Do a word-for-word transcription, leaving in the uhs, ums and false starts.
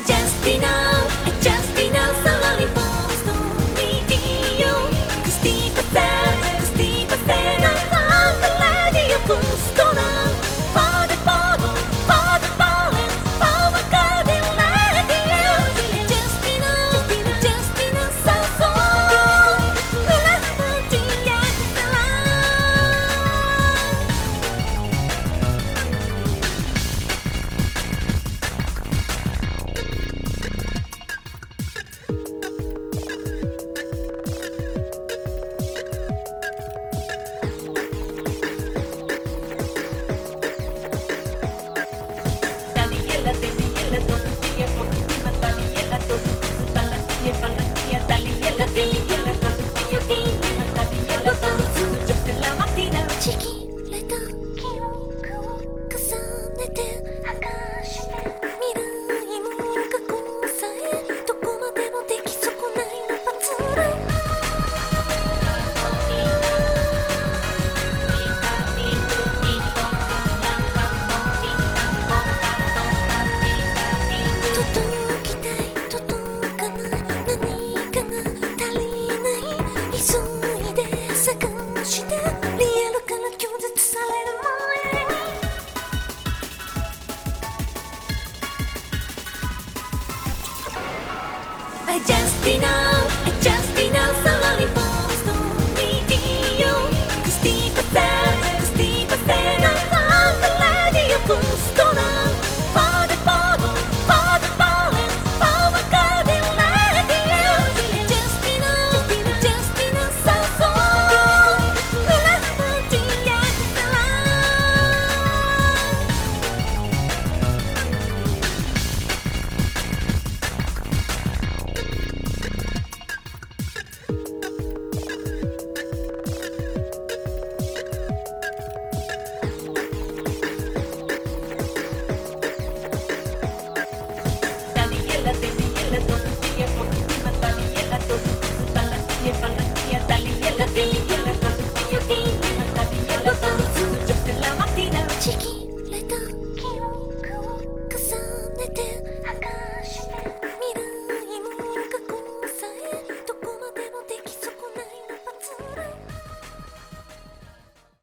just enough, I just enough, slowly falls to meeting you. sixty percent, sixty percent of the radio boost on for the bottle, for the balance, for the garden radio. Just enough, just enough, so so. Let's put it at the Daniela, Daniela, tortilla, positiva, Daniela, tortilla, Daniela, Daniela, Daniela, Daniela, tortilla, positiva, Daniela, tortilla, just en la mattina. ちぎれた記憶を重ねて剥がして未来も過去さえどこまでもでき損ないのパズル届きたい届かない何かが足りない急いで探してリアルから拒絶される前に I just enough.